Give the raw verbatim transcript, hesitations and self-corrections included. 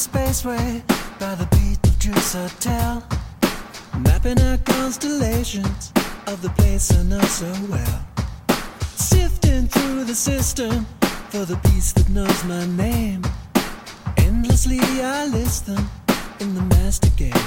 spaceway by the Beetlejuice Hotel, mapping out constellations of the place I know so well. Sifting through the system for the beast that knows my name. Endlessly I list them in the master game.